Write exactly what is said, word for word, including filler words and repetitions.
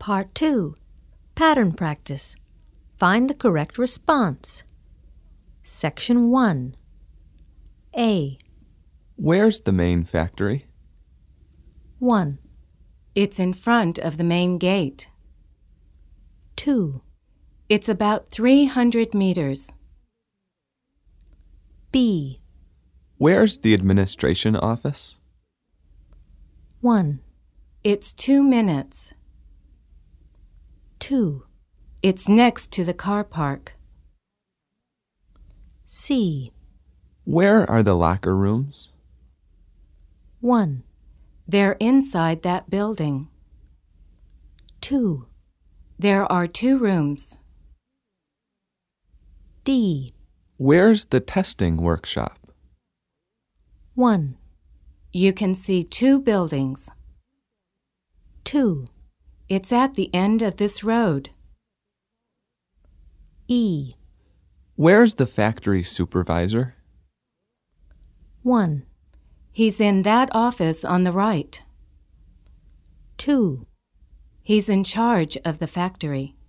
Part two. Pattern practice. Find the correct response. Section one. A. Where's the main factory? one. It's in front of the main gate. two. It's about three hundred meters. B. Where's the administration office? one. It's two minutes. two. It's next to the car park. C. Where are the locker rooms? one. They're inside that building. two. There are two rooms. D. Where's the testing workshop? one. You can see two buildings. two. It's at the end of this road. E. Where's the factory supervisor? one. He's in that office on the right. two. He's in charge of the factory.